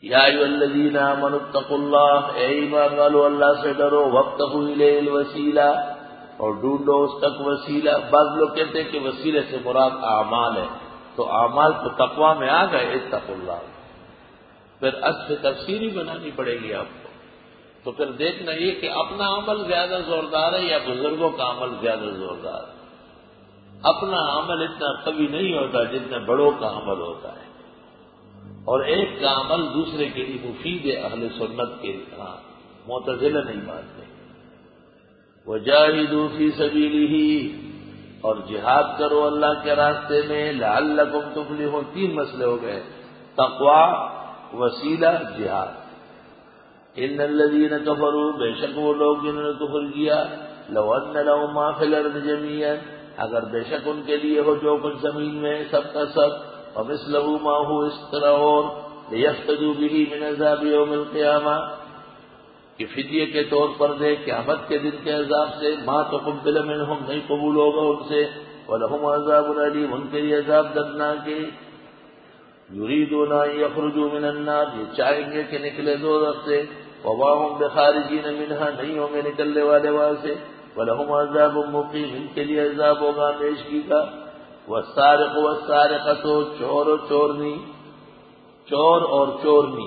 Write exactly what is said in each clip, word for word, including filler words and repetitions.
یا ایھا الذین آمنوا اتقوا اللہ، اے ایمان والو اللہ سے ڈرو، وابتغوا الیہ الوسیلہ، اور ڈھونڈو اس تک وسیلہ۔ بعض لوگ کہتے ہیں کہ وسیلے سے مراد اعمال ہے، تو اعمال تو تقویٰ میں آ گئے، اتقوا اللہ، پھر اصل تفسیری بنانی پڑے گی آپ کو۔ تو پھر دیکھنا یہ کہ اپنا عمل زیادہ زوردار ہے یا بزرگوں کا عمل زیادہ زوردار ہے۔ اپنا عمل اتنا قوی نہیں ہوتا جتنا بڑوں کا عمل ہوتا ہے، اور ایک کا عمل دوسرے کے لیے مفید ہے، اہل سنت کے لیے، ہاں معتزلہ نہیں مانتے۔ وجاہدوا فی سبیلہ، اور جہاد کرو اللہ کے راستے میں، لعلکم تفلحون۔ تین مسئلے ہو گئے، تقوی، وسیلہ، جہاد۔ ان الذین کفروا، بے شک وہ لوگ جنہوں نے کفر کیا، لو ان لهم ما فی الارض جميعا، اگر بے شک ان کے لیے ہو جو کچھ زمین میں سب کا سب، ومثلہ معہ، اس طرح اور، لیفتدوا بہ من عذاب یوم القیامہ، کہ فدیے کے طور پر دے قیامت کے دن کے عذاب سے، ما تقبل منہم، نہیں قبول ہوگا ان سے، ولہم عذاب علیم، ان کے لیے عذاب دردناک ہے۔ یریدون ان یخرجوا من النار، یہ چاہیں گے کہ نکلے دوزخ سے، وما هم بخارجین منہا، نہیں ہوں گے نکلنے والے وہاں سے، ولہم عذاب مقیم، ان کے لیے عذاب ہوگا ہمیشگی کا۔ والسارق والسارقۃ، چور و چورنی، چور اور چورنی،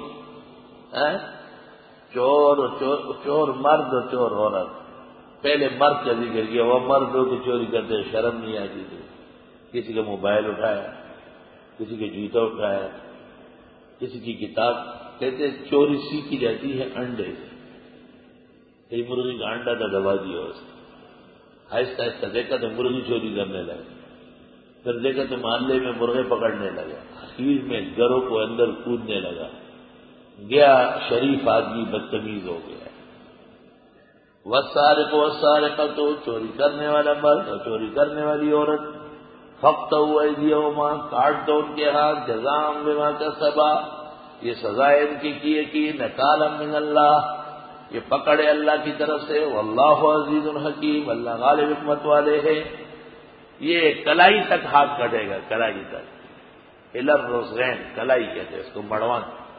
چور و چور, چور مرد اور چور عورت۔ پہلے مرد کا ذکر کیا، وہ مرد ہو کہ چوری کرتے شرم نہیں آتی تھی، کسی کا موبائل اٹھایا، کسی کے جوتا اٹھایا، کسی کی کتاب، کہتے چوری سیکھی جاتی ہے انڈے سے، کئی مرغی کا انڈا تھا دبا دیا اس نے، آہستہ آہستہ دیکھا تو مرغی چوری کرنے لگا، پھر دیکھا تو محلے میں مرغے پکڑنے لگا، اخیر میں گھروں کو اندر کودنے لگا، گیا شریف آدمی بدتمیز ہو گیا۔ والسارق والسارقۃ، چوری کرنے والا مرد اور چوری کرنے والی عورت، فاقطعوا ایدیہما، کاٹ دو ان کے ہاتھ، جزاء بما کسبا، یہ سزا ان کی کیے کی، نکالا من اللہ، یہ پکڑے اللہ کی طرف سے، واللہ عزیز حکیم، اللہ غالب حکمت والے ہے۔ یہ کلائی تک ہاتھ کٹے گا، کلائی تک، الر روزین، کلائی کہتے ہیں اس کو، مڑوان۔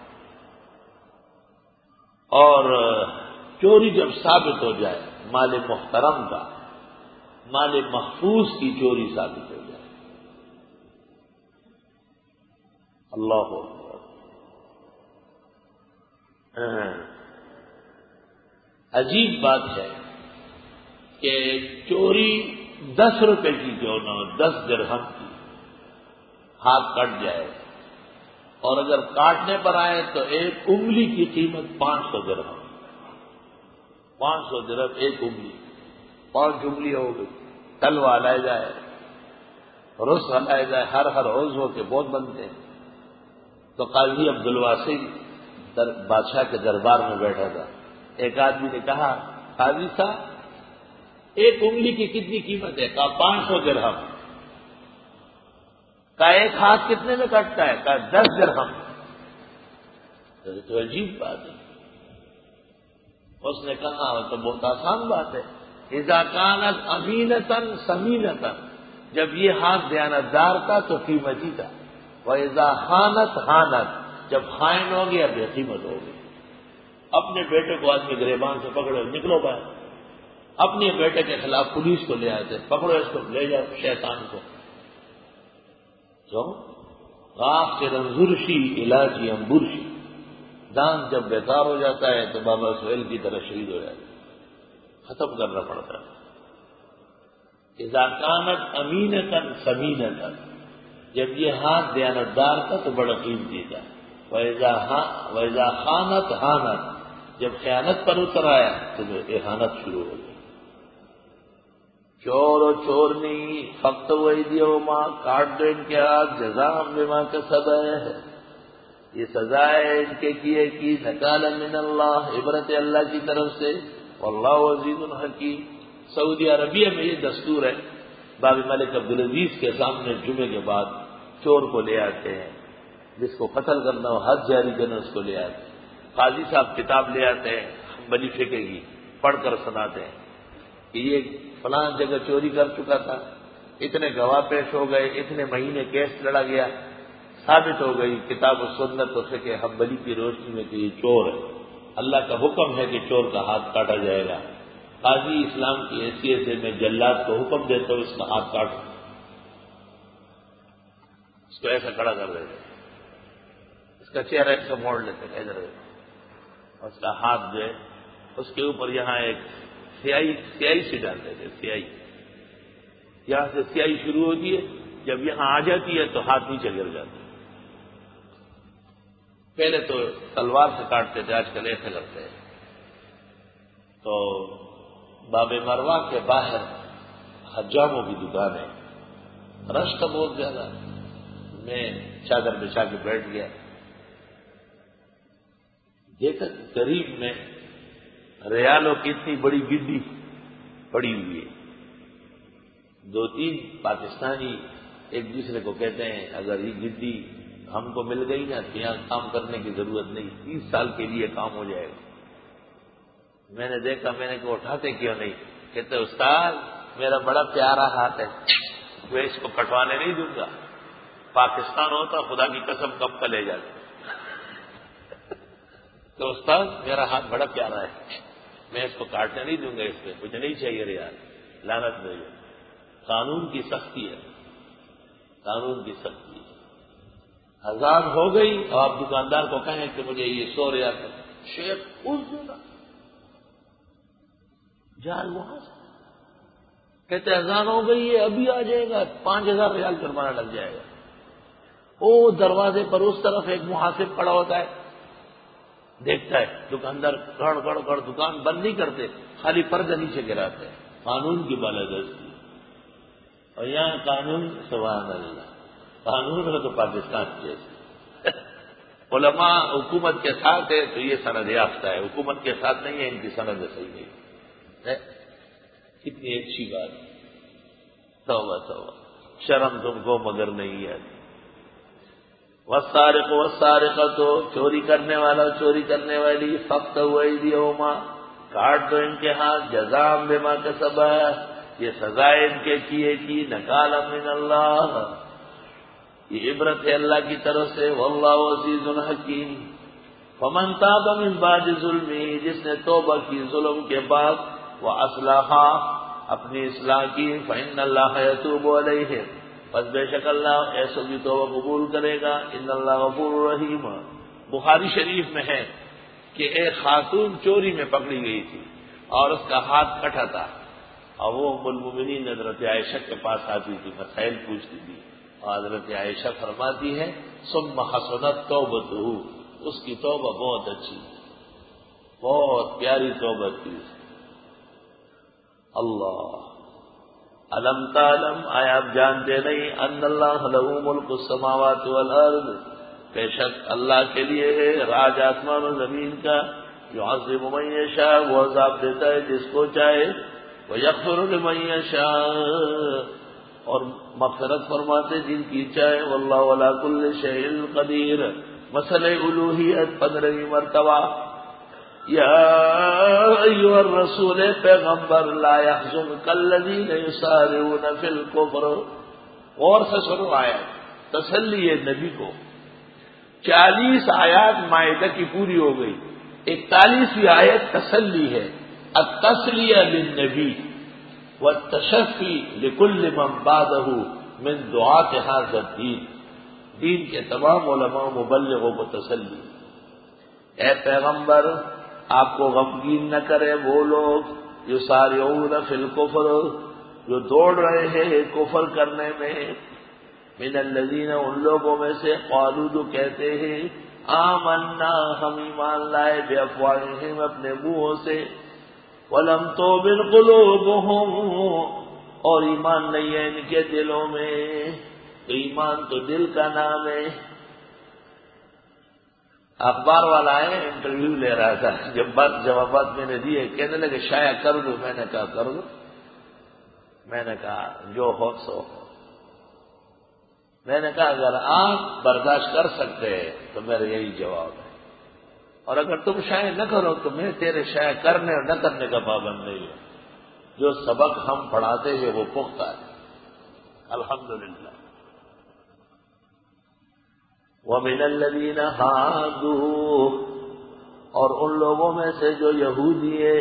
اور چوری جب ثابت ہو جائے، مال محترم کا، مال محفوظ کی چوری ثابت ہو جائے، اللہ اکبر، عجیب بات ہے کہ چوری دس روپے کی جو نہ ہو، دس درہم کی، ہاتھ کٹ جائے، اور اگر کاٹنے پر آئے تو ایک انگلی کی قیمت پانچ سو درہم، پانچ سو درہم ایک انگلی، پانچ انگلی ہو گئی، تلوا علیحدہ ہے، رس علیحدہ ہے، ہر ہر عضو ہو کے بہت بنتے ہیں۔ تو قاضی عبدالواسع بادشاہ کے دربار میں بیٹھا تھا، ایک آدمی نے کہا، قاضی صاحب ایک انگلی کی کتنی قیمت ہے؟ کہا پانچ سو درہم۔ کہا ایک ہاتھ کتنے میں کٹتا ہے؟ کہا دس درہم۔ تو عجیب بات ہے۔ اس نے کہا تو بہت آسان بات ہے، اذا کانت امینتن سمینتن، جب یہ ہاتھ دیانتدار تھا تو قیمتی تھا، وَإِذَا خَانَتْ خَانَتْ، جب خائن ہو گیا بے قیمت ہو گئی۔ اپنے بیٹے کو آدمی گریبان سے پکڑو، نکلو باہر، اپنے بیٹے کے خلاف پولیس کو لے آتے، پکڑو اس کو، لے جاؤ شیطان کو، جو غاف کے رنزرشی علاجی امبرشی، دان جب بیکار ہو جاتا ہے تو بابا سہیل کی طرح شہید ہو جاتا ہے، ختم کرنا پڑتا ہے۔ اذا کانت امینتن سمینتن، جب یہ ہاتھ دیانتدار تھا تو بڑا قیمتی تھا، وَإِذَا خَانَتْ خَانَتْ، جب خیانت پر اتر آیا تو احانت شروع ہو گئی۔ چور و چورنی، فاقطعوا ایدیہما، کاٹ دو ان کے ہاتھ، جزاء بما کسبا، یہ سزا ہے ان کے کیے کی، نکالا من اللہ، عبرت اللہ کی طرف سے، واللہ عزیز حکیم۔ سعودی عربیہ میں یہ دستور ہے، باب ملک عبدالعزیز کے سامنے جمعے کے بعد چور کو لے آتے ہیں، جس کو قتل کرنا ہو، حد جاری کرنا، اس کو لے آتے ہیں، قاضی صاحب کتاب لے آتے ہیں حنبلی فقہ کی، پڑھ کر سناتے ہیں کہ یہ فلاں جگہ چوری کر چکا تھا، اتنے گواہ پیش ہو گئے، اتنے مہینے کیس لڑا گیا، ثابت ہو گئی کتاب و سنت و فقہ حنبلی کی روشنی میں کہ یہ چور ہے، اللہ کا حکم ہے کہ چور کا ہاتھ کاٹا جائے گا، قاضی اسلام کی حیثیت سے میں جلاد کو حکم دیتا ہوں اس کا ہاتھ کاٹو، اس کو ایسا کھڑا کر دیتے، اس کا چہرہ اس کا موڑ لیتے ہیں ادھر، اور اس کا ہاتھ جو ہے اس کے اوپر یہاں ایک سیاہی سیاہی سے ڈالتے تھے، سیاہی یہاں سے سیاہی شروع ہوتی ہے، جب یہاں آ جاتی ہے تو ہاتھ نیچے گر جاتا ہے۔ پہلے تو تلوار سے کاٹتے تھے، آج کل ایسے کرتے ہیں۔ تو باب مروا کے باہر حجاموں کی دکان ہے، رش کا بہت زیادہ، میں چادر بچھا کے بیٹھ گیا، دیکھا قریب میں ریالوں کی اتنی بڑی گڈی پڑی ہوئی ہے، دو تین پاکستانی ایک دوسرے کو کہتے ہیں اگر یہ گڈی ہم کو مل گئی نا تو یہاں کام کرنے کی ضرورت نہیں، تیس سال کے لیے کام ہو جائے گا۔ میں نے دیکھا، میں نے کہا اٹھاتے کیوں نہیں؟ کہتے استاد میرا بڑا پیارا ہاتھ ہے، میں اس کو کٹوانے نہیں دوں گا، پاکستان ہوتا خدا کی قسم کب کا لے جاتا۔ تو استاد میرا ہاتھ بڑا پیارا ہے، میں اس کو کاٹنے نہیں دوں گا، اس پہ کچھ نہیں چاہیے ریال، لعنت نہیں ہے۔ قانون کی سختی ہے، قانون کی سختی ہے۔ ہزار ہو گئی، اور آپ دکاندار کو کہیں کہ مجھے یہ سو ریال شیخ اس دوں گا، جان وہاں سے کہتے اذان ہو گئی ہے ابھی آ جائے گا، پانچ ہزار ریال جرمانہ لگ جائے گا۔ او دروازے پر اس طرف ایک محاسب پڑا ہوتا ہے، دیکھتا ہے دکاندار گڑ گڑ گڑ دکان بند نہیں کرتے، خالی پردہ نیچے گراتے ہیں، قانون کی بالادستی۔ اور یہاں قانون سبحان اللہ، قانون ہے تو پاکستان جیسے علماء حکومت کے ساتھ ہے تو یہ سند یافتہ ہے، حکومت کے ساتھ نہیں ہے ان کی سند صحیح نہیں ہے۔ کتنی اچھی بات، توبہ توبہ، شرم تم کو مگر نہیں آتی۔ والسارق والسارقۃ، چوری کرنے والا چوری کرنے والی، فاقطعوا ایدیہما، کاٹ دو ان کے ہاتھ، جزاء بما کسبا، یہ سزائے ان کے کیے کی، نکالا من اللہ، یہ عبرت ہے اللہ کی طرف سے، واللہ عزیز حکیم۔ فمن تاب من بعد ظلمہ، جس نے توبہ کی ظلم کے بعد، واصلح، اپنی اصلاح کی، فإن اللہ یتوب علیہ، پس بے شک اللہ ایسو کی توبہ قبول کرے گا، ان اللہ غفور رحیم۔ بخاری شریف میں ہے کہ ایک خاتون چوری میں پکڑی گئی تھی اور اس کا ہاتھ کٹا تھا، اور وہ ام المؤمنین حضرت عائشہ کے پاس آتی تھی، مسائل پوچھتی تھی، اور حضرت عائشہ فرماتی ہے ثم حسنت توبتہ، اس کی توبہ بہت اچھی، بہت پیاری توبہ تھی۔ اللہ علم تعلم، آیا آپ جانتے نہیں، ان اللہ لہ ملک السماوات والارض، بے شک اللہ کے لیے ہے راج آسمان و زمین کا، یعذب من یشاء، وہ عذاب دیتا ہے جس کو چاہے، ویغفر لمن یشاء، اور مغفرت فرماتے جن کی چاہے، واللہ علی کل شیء قدیر۔ مسئلہ الوہیت پندرہویں مرتبہ، یا ایھا الرسول، پیغمبر، لا یحزنک الذین یسارعون فی الکفر، غور سے سنو آیات، تسلی ہے نبی کو۔ چالیس آیات مائدہ کی پوری ہو گئی، اکتالیسویں آیت تسلی ہے، التسلیہ للنبی والتشفی لکل من بعدہ من دعاة ھذا الدین، دین کے تمام علماء مبلغوں کو تسلی، اے پیغمبر آپ کو غمگین نہ کرے وہ لوگ یسارعون فی الکفر، جو دوڑ رہے ہیں کفر کرنے میں، من الذین، ان لوگوں میں سے، قالوا جو کہتے ہیں، آمنا، ہم ایمان لائے، بافواہہم، اپنے منہوں سے، ولم تؤمن قلوبہم، اور ایمان نہیں ہے ان کے دلوں میں، تو ایمان تو دل کا نام ہے۔ اخبار والا آئے، انٹرویو لے رہا تھا، جب بات جوابات میں نے دیے، کہنے لگے شائع کر دو، میں نے کہا کر دو، میں نے کہا جو ہو سو ہو، میں نے کہا اگر آپ برداشت کر سکتے ہیں تو میرا یہی جواب ہے، اور اگر تم شائع نہ کرو تو میں تیرے شائع کرنے اور نہ کرنے کا پابند نہیں ہوں، جو سبق ہم پڑھاتے ہیں وہ پختہ ہے، الحمدللہ۔ وَمِنَ الَّذِينَ هَادُوا، اور ان لوگوں میں سے جو یہودی ہے،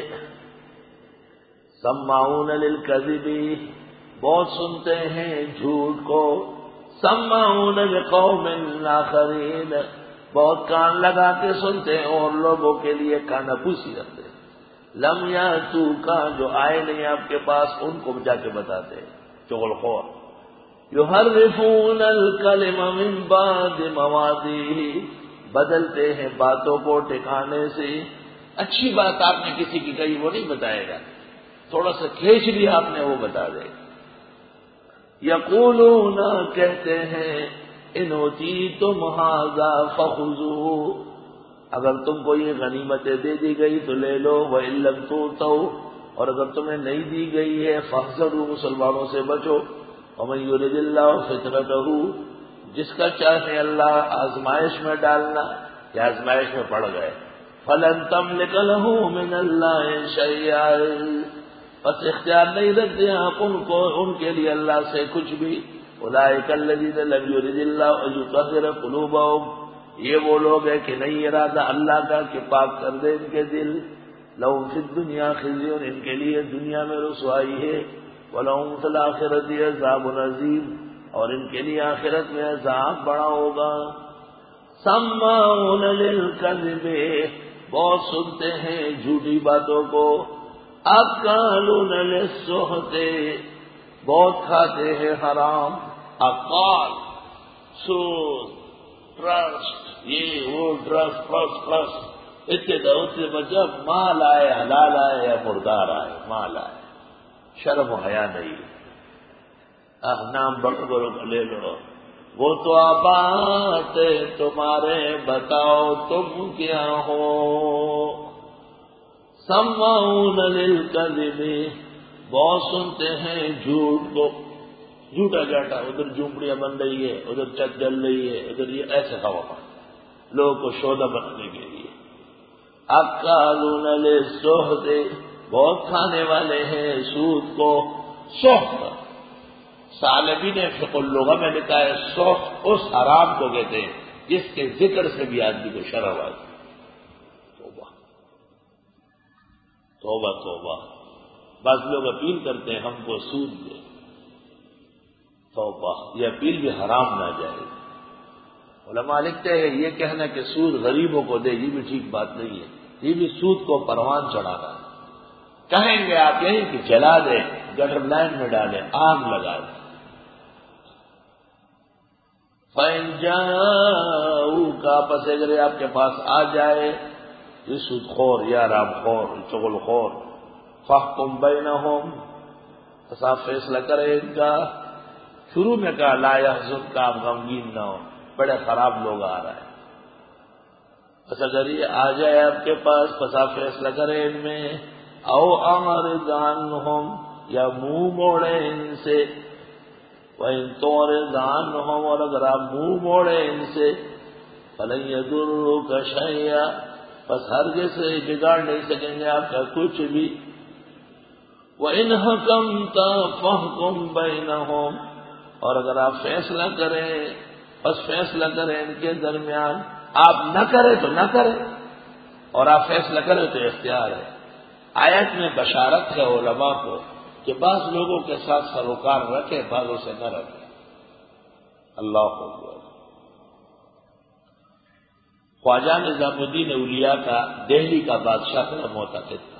سماعون للکذب، بہت سنتے ہیں جھوٹ کو، سماعون لقوم آخرین، بہت کان لگا کے سنتے ہیں اور لوگوں کے لیے کانپوسی رکھتے ہیں، لم یاتوکا، جو آئے نہیں آپ کے پاس ان کو جا کے بتاتے ہیں، چغل خور، یحرفون الکلم من بعد مواضعہ، بدلتے ہیں باتوں کو ٹھکانے سے، اچھی بات آپ نے کسی کی کہی وہ نہیں بتائے گا، تھوڑا سا کھینچ لیا آپ نے وہ بتا دے گا۔ یقولون، کہتے ہیں، ان اوتیتم ھذا فخذوہ، اگر تم کو یہ غنیمتیں دے دی گئی تو لے لو، وَإِن لَّمْ تُؤْتَوْا، اور اگر تمہیں نہیں دی گئی ہے فاحذروا، مسلمانوں سے بچو، وَمَن يُرِدِ اللَّهُ فِتْنَتَهُ، جس کا چاہے اللہ آزمائش میں ڈالنا، یا آزمائش میں پڑ گئے، فَلَن تَمْلِكَ لَهُ مِنَ اللَّهِ شَيْئًا، بس اختیار نہیں رکھتے آپ ان کو ان کے لیے اللہ سے کچھ بھی، اولئک الذین لم یرد اللہ ان یطہر قلوبہم، یہ وہ لوگ ہیں کہ نہیں ارادہ اللہ کا کہ پاک کر دے ان کے دل، لہم فی الدنیا خزی، ان کے لیے دنیا میں رسوائی ہے، ولہم فی الآخرۃ عذاب عظیم، اور ان کے لیے آخرت میں عذاب بڑا ہوگا۔ سماعون للکذب، بہت سنتے ہیں جھوٹی باتوں کو، اکالون للسحت، بہت کھاتے ہیں حرام، اقال، سود، ٹرسٹ، یہ وہ ٹرسٹ پلس پلس، اتنے اتنے جب مال آئے حلال آئے یا مردار آئے، مال آئے، شرم و حیا نہیں، آہ نام بڑوں بڑوں کو لے لو، وہ تو آباد تمہارے، بتاؤ تم کیا ہو۔ سماعون للکذب، بہت سنتے ہیں جھوٹ کو، جھوٹا جاٹا، ادھر جھونپڑیاں بن رہی ہے، ادھر چت جل رہی ہے، ادھر یہ ایسے خواہ لوگوں کو شودہ بنانے کے لیے۔ اکالون للسحت، بہت کھانے والے ہیں سود کو، سحت، سالبین فقہ اللغہ میں لکھا ہے سحت اس حرام کو کہتے ہیں جس کے ذکر سے بھی آدمی کو شرم آتی۔ توبہ توبہ توبہ، بعض لوگ اپیل کرتے ہیں ہم کو سود دے، توبہ، یہ اپیل بھی حرام نہ جائے۔ علماء لکھتے ہیں یہ کہنا کہ سود غریبوں کو دے یہ بھی ٹھیک بات نہیں ہے، یہ بھی سود کو پروان چڑھانا ہے۔ کہیں گے آپ یہیں کہ جلا دیں، گٹر لائن میں ڈالیں، آگ لگا دیں۔ فَإِن جَاءُوكَ، پس اگر آپ کے پاس آ جائے یہ سود خور یا رام خور چغل خور، فَاحْكُم بَيْنَهُمْ، پس آپ فیصلہ کریں ان کا۔ شروع میں کہا لا يحزنك، آپ غمگین نہ ہو، بڑے خراب لوگ آ رہے ہیں، بس اگر یہ آ جائے آپ کے پاس پس آپ فیصلہ کریں ان میں، او اعرض عنہم، یا منہ موڑے ان سے، وَإِن تُعْرِضْ عَنْهُمْ، اور اگر آپ منہ موڑے ان سے، فَلَن يَضُرُّوكَ شَيْئًا، بس ہرگز سے بگاڑ نہیں سکیں گے آپ کا کچھ بھی۔ وَإِنْ حَكَمْتَ فَاحْكُم بَيْنَهُمْ، اور اگر آپ فیصلہ کریں بس فیصلہ کریں ان کے درمیان، آپ نہ کریں تو نہ کریں، اور آپ فیصلہ کریں تو اختیار ہے۔ آیت میں بشارت ہے علماء کو کہ بعض لوگوں کے ساتھ سروکار رکھے، بعضوں سے نہ رکھے۔ اللہ اکبر۔ خواجہ نظام الدین اولیاء کا دہلی کا بادشاہ بڑا معتقد تھا،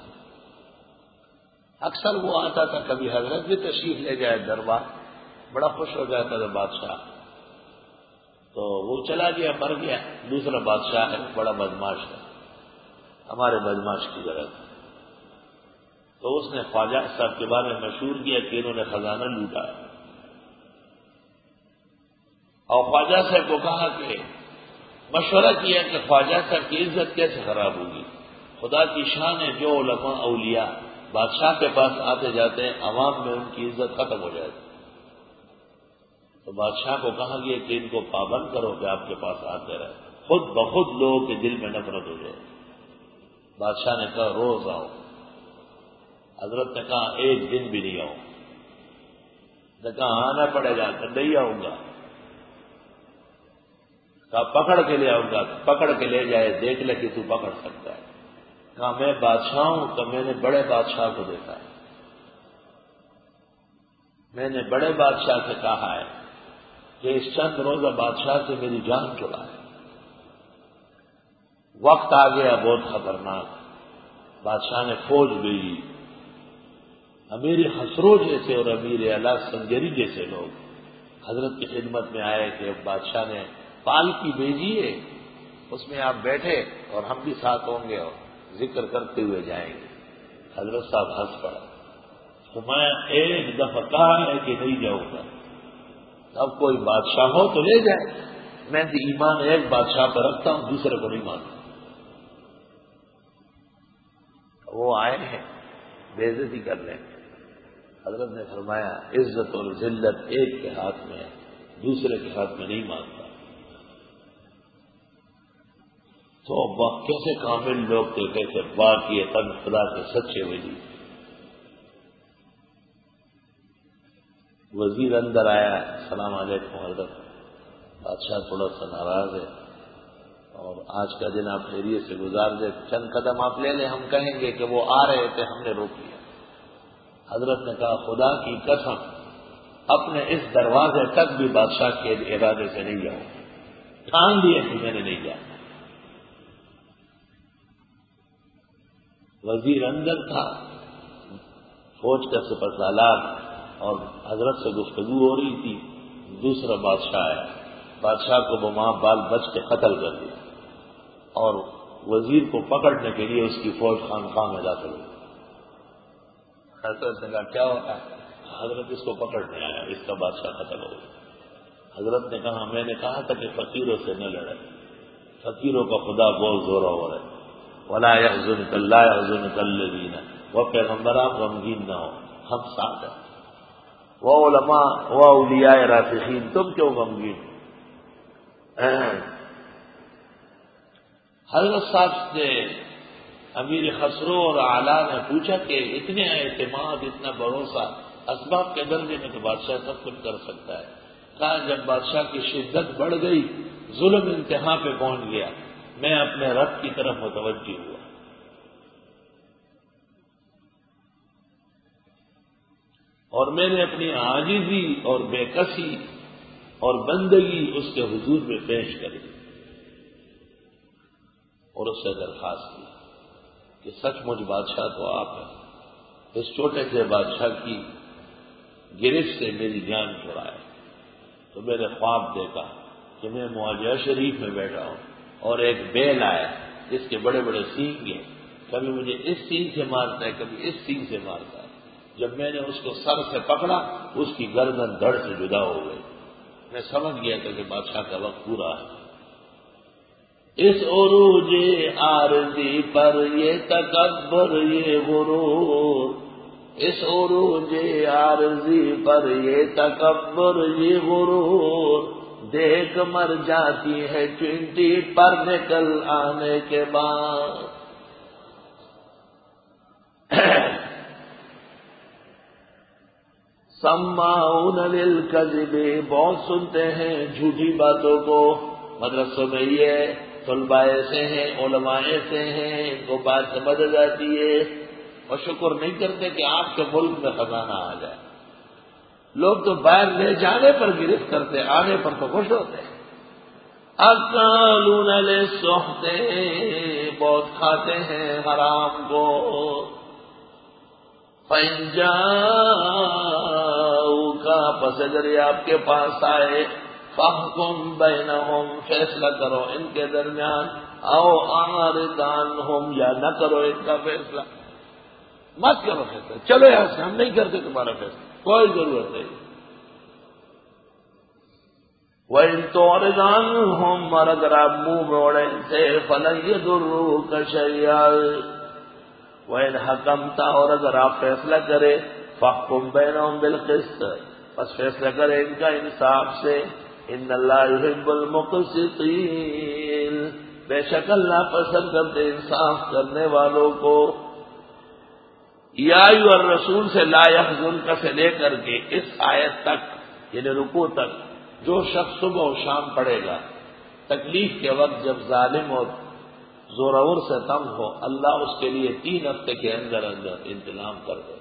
اکثر وہ آتا تھا، کبھی حضرت بھی تشریف لے جائے دربار، بڑا خوش ہو جاتا تھا بادشاہ، تو وہ چلا گیا، مر گیا، دوسرا بادشاہ ہے، بڑا بدماش ہے، ہمارے بدماش کی ضرورت ہے، تو اس نے خواجہ صاحب کے بارے میں مشہور کیا کہ انہوں نے خزانہ لوٹا، اور خواجہ صاحب کو کہا کہ مشورہ کیا کہ خواجہ صاحب کی عزت کیسے خراب ہوگی، خدا کی شان ہے جو علماء اولیاء بادشاہ کے پاس آتے جاتے ہیں عوام میں ان کی عزت ختم ہو جاتی، تو بادشاہ کو کہا گیا کہ ان کو پابند کرو کہ آپ کے پاس آتے رہے، خود بخود لوگوں کے دل میں نفرت ہو جائے۔ بادشاہ نے کہا روز آؤ، حضرت نے کہا ایک دن بھی نہیں آؤں، نے کہا آنا پڑے گا، کہ نہیں آؤں گا، کہا پکڑ کے لے آؤں گا، پکڑ کے لے جائے، دیکھ لے کہ تو پکڑ سکتا ہے۔ کہا میں بادشاہ ہوں، کہ میں نے بڑے بادشاہ کو دیکھا ہے، میں نے بڑے بادشاہ سے کہا ہے کہ اس چند روزہ بادشاہ سے میری جان چڑا ہے۔ وقت آ گیا بہت خطرناک، بادشاہ نے فوج بھیجی، امیر خسرو جیسے اور امیر اعلیٰ سنجری جیسے لوگ حضرت کی خدمت میں آئے کہ بادشاہ نے پالکی بھیجی ہے، اس میں آپ بیٹھے اور ہم بھی ساتھ ہوں گے اور ذکر کرتے ہوئے جائیں گے۔ حضرت صاحب ہنس پڑا، تو میں ایک دفعہ کہا ہے کہ نہیں جاؤں گا، اب کوئی بادشاہ ہو تو لے جائے، میں تو ایمان ایک بادشاہ پر رکھتا ہوں، دوسرے کو نہیں مانتا۔ وہ آئے ہیں بے عزتی کر لیں، حضرت نے فرمایا عزت اور ذلت ایک کے ہاتھ میں ہے، دوسرے کے ہاتھ میں نہیں مانتا۔ تو کیسے کامل لوگ تھے، کیسے باقی تن خدا کے سچے ولی۔ وزیر اندر آیا، السلام علیکم حضرت، بادشاہ تھوڑا سا ناراض ہے اور آج کا دن آپ خیریت سے گزار دیں، چند قدم آپ لے لیں، ہم کہیں گے کہ وہ آ رہے تھے ہم نے روک لیا۔ حضرت نے کہا خدا کی قسم اپنے اس دروازے تک بھی بادشاہ کے ارادے سے نہیں جاؤں، ٹھان دیے کہ میں نے نہیں جانا۔ وزیر اندر تھا، فوج کا سپرسالار، اور حضرت سے گفتگو ہو رہی تھی، دوسرا بادشاہ ہے، بادشاہ کو وہ ماں بال بچ کے قتل کر دیا اور وزیر کو پکڑنے کے لیے اس کی فوج خانقاہ میں داخل ہوئی۔ حضرت نے کہا کیا ہوتا ہے؟ حضرت اس کو پکڑنے آیا، اس کا بادشاہ قتل ہو گیا۔ حضرت نے کہا میں نے کہا تھا کہ فقیروں سے نہ لڑے، فقیروں کا خدا بہت زورا ہو رہا ہے، وَلَا يَحْزُنْكَ لَا يَحْزُنْكَ الَّذِينَ، وہ پیغمبر آپ غمگین نہ ہو، ہم ساتھ ہیں، وہ علماء وہ اولیاء راسخین، تم کیوں غمگین؟ حضرت صاحب سے امیر خسرو اور اعلیٰ نے پوچھا کہ اتنے اعتماد، اتنا بھروسہ، اسباب کے درجے میں تو بادشاہ سب کچھ کر سکتا ہے۔ کہا جب بادشاہ کی شدت بڑھ گئی، ظلم انتہا پہ پہنچ گیا، میں اپنے رب کی طرف متوجہ ہوا، اور میں نے اپنی عاجزی اور بے کسی اور بندگی اس کے حضور میں پیش کری اور اس سے درخواست کی کہ سچ مجھ بادشاہ تو آپ ہیں، اس چھوٹے سے بادشاہ کی گرفت سے میری جان چھڑائے۔ تو میں نے خواب دیکھا کہ میں معاجہ شریف میں بیٹھا ہوں اور ایک بیل آیا جس کے بڑے بڑے سینگ ہیں، کبھی مجھے اس سینگ سے مارتا ہے، کبھی اس سینگ سے مارتا ہے۔ جب میں نے اس کو سر سے پکڑا، اس کی گردن دھڑ سے جدا ہو گئی۔ میں سمجھ گیا تھا کہ بادشاہ کا وقت پورا ہے۔ اس عروج عارضی پر یہ تکبر یہ غرور، اس عروج عارضی پر یہ تکبر یہ غرور، دیکھ مر جاتی ہے چنٹی پر نکل آنے کے بعد۔ سماعون للکذب، بہت سنتے ہیں جھوٹی باتوں کو، مدرسوں میں یہ طلباء ایسے ہیں، علماء ایسے ہیں، ان کو بات سمجھ جاتی ہے اور شکر نہیں کرتے کہ آپ کے ملک میں خزانہ آ جائے۔ لوگ تو باہر لے جانے پر گرفت کرتے، آنے پر تو خوش ہوتے ہیں۔ اکالون للسحت، بہت کھاتے ہیں حرام کو۔ فَإِن جَاءُوكَ، پس اگر یہ آپ کے پاس آئے، فَاحْكُم بَيْنَهُمْ، فیصلہ کرو ان کے درمیان، اَوْ أَعْرِضْ عَنْهُمْ، یا نہ کرو ان کا فیصلہ، مت کرو فیصلہ، چلو یہاں سے، ہم نہیں کرتے تمہارا فیصلہ، کوئی ضرورت نہیں۔ وَإِن تُعْرِضْ عَنْهُمْ، اور اگر آپ منہ موڑیں سے، فَلَن يَضُرُّوكَ شَيْئًا، وَإِنْ حَكَمْتَ، اور اگر آپ فیصلہ کرے، فَاحْكُم بَيْنَهُمْ بِالْقِسْطِ، بس فیصلہ کرے ان کا انصاف سے، إِنَّ اللَّهَ يُحِبُّ الْمُقْسِطِينَ، بے شک اللہ پسند کرتے انصاف کرنے والوں کو۔ یا ایھا الرسول سے لا يحزنک سے لے کر کے اس آیت تک، یعنی رکوع تک، جو شخص صبح و شام پڑھے گا تکلیف کے وقت جب ظالم اور زورور سے تنگ ہو، اللہ اس کے لیے تین ہفتے کے اندر اندر انتظام کر دے۔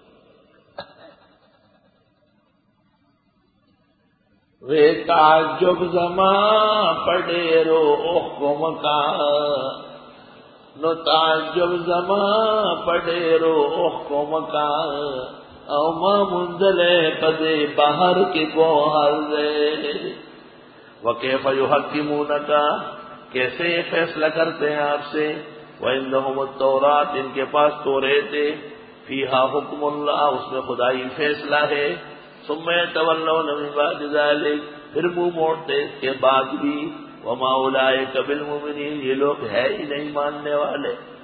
وے تعجب زمان پڑے رو حکم کا، نو تعجب زمان پڑے رو حکم کا، او ما منزلے پدے باہر کے گوہر دے۔ وکیف یحکمونکا، کیسے یہ فیصلہ کرتے ہیں آپ سے، وَإِنَّهُمُ التَّوْرَاتُ، ان کے پاس توریت ہے، فیہا حکم اللہ، اس میں خدائی فیصلہ ہے، ثم يتولون من بعد ذلك، پھر منہ موڑتے اس کے بعد بھی، وما اولئک بالمؤمنین، یہ لوگ ہے ہی نہیں ماننے والے۔